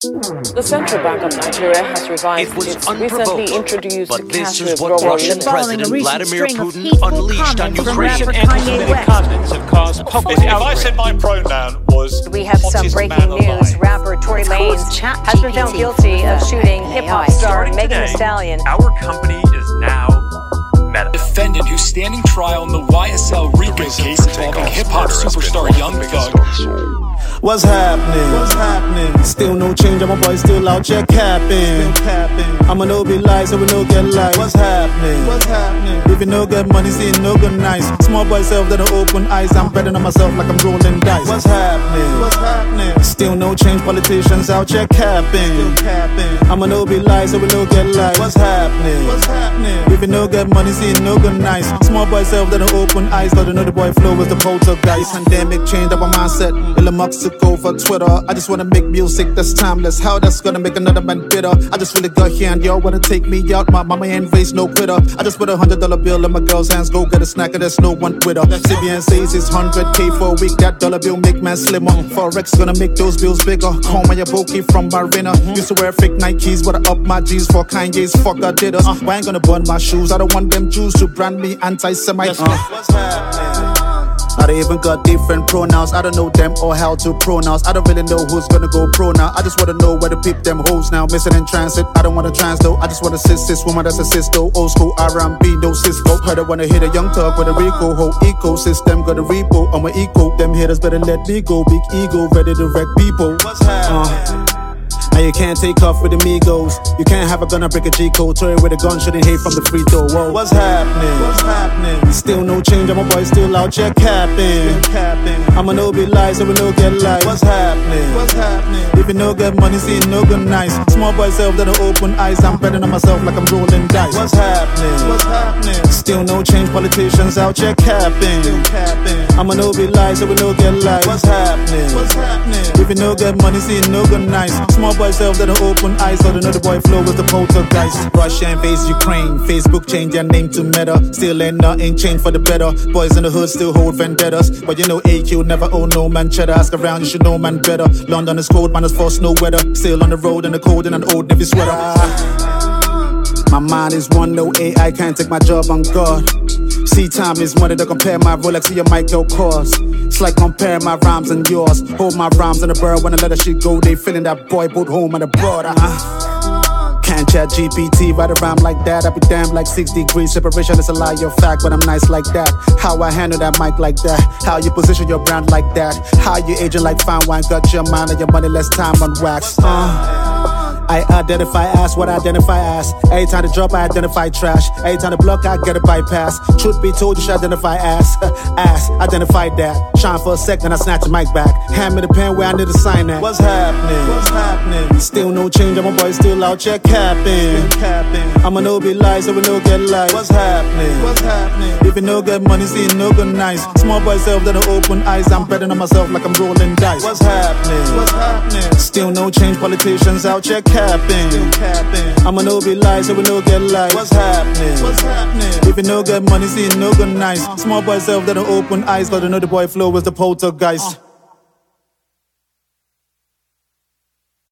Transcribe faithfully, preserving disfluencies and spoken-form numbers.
The Central Bank of Nigeria has revised its recently introduced but this cash is what withdrawal Russian limit. President Vladimir Putin unleashed on Ukraine. Recent anti-Semitic comments have caused public If I outrage. said my pronoun was We have some hottest breaking man news. alive. Rapper Tory Lanez has been found guilty of shooting hip-hop star Starting Megan Thee today, Stallion. Our company is now Meta. Defendant who's standing trial in the Y S L RICO case involving hip-hop superstar Young Thug. What's happening? What's happening? Still no change, I'm a boy still out here capping. Still capping. I'ma no be lies, so we no get lies. What's happening? What's happening? If you no get money, see no good nice. Small boy self that open eyes, I'm betting on myself like I'm rolling dice. What's happening? What's happening? Still no change, politicians out here capping. Still capping. I'ma no be lies, so we no get lies. What's happening? What's happening? If you no get money, see no good nice. Small boy self that open eyes, got another boy flow with the poltergeist. Pandemic changed up my mindset. Elon Musk took over Twitter. I just wanna make music that's timeless. How that's gonna make another man bitter? I just really got here and y'all wanna take me out. My mama ain't raised no quitter. I just put a hundred dollar bill in my girl's hands. Go get a snack and there's no one with her. C B N says it's hundred K for a week. That dollar bill make man slimmer. Forex gonna make those bills bigger. Call my Yaboki from Marina. Used to wear fake Nikes, but I up my G's for Kanye's. Fuck I did us. Uh, why ain't gonna burn my shoes? I don't want them Jews to brand me anti-Semite. Uh, What's happening? I don't even got different pronouns. I don't know them or how to pronounce. I don't really know who's gonna go pro now. I just wanna know where to peep them hoes now. Missing in transit, I don't wanna trans though. I just wanna sis sis woman that's a sisto. Old school R and B, no Cisco. Heard I wanna hit a Young Thug with a Rico. Whole ecosystem got a repo. I'm a eco. Them haters better let me go. Big ego, ready to wreck people. What's happening? Uh, Now you can't take off with amigos. You can't have a gun and break a G code. Tory with a gun, shouldn't hate from the free throw. Whoa. What's happening? What's happening? Still no change, I'm a boy still out here capping. Still capping. I'ma no be lies, so we no get lies. What's happening? What's happening? If you no get money, see no good nice. Small boy self that open eyes, I'm betting on myself like I'm rolling dice. What's happening? What's happening? Still no change, politicians out here capping. Still capping. I'ma no be lies, so we no get lies. What's happening? What's happening? If you no get money, see no good nice. Small boy self that open eyes, so another boy flow with the poltergeist. Russia invades Ukraine, Facebook change their name to Meta. Still ain't nothing changed for the better. Boys in the hood still hold vendettas, but you know A Q never own no man cheddar. Ask around, you should know man better. London is cold, man is forced no weather. Still on the road in the cold in an old navy sweater. My mind is one, no A I can't take my job on God. See, time is money to compare my Rolex to your Michael Kors. It's like comparing my rhymes and yours. Hold my rhymes on the bird when I let that shit go. They feeling that boy both home and abroad. Uh, can't chat G P T, write a rhyme like that. I be damned like six degrees separation. It's a lie, your fact, but I'm nice like that. How I handle that mic like that. How you position your brand like that. How you aging like fine wine. Got your mind and your money, less time on wax. Uh, I identify as what I identify as. Every time to drop, I identify trash. Every time to block, I get a bypass. Truth be told, you should identify ass. Ass, identify that. Shine for a second, I snatch the mic back. Hand me the pen where I need to sign that. What's happening? What's happening? Still no change, I'm a boy still out here capping. Still capping. I'ma no be lies, so we no get lies. What's happening? What's happening? If you no get money, see no good nice. Small boy self that open eyes, I'm betting on myself like I'm rolling dice. What's happening? What's happening? Still no change, politicians out here capping. Still capping. I'ma no be lies, so we no get lies. What's happening? What's happening? If you no get money, see no good nice. Small boy self that open eyes, got another boy flow with the poltergeist. Uh.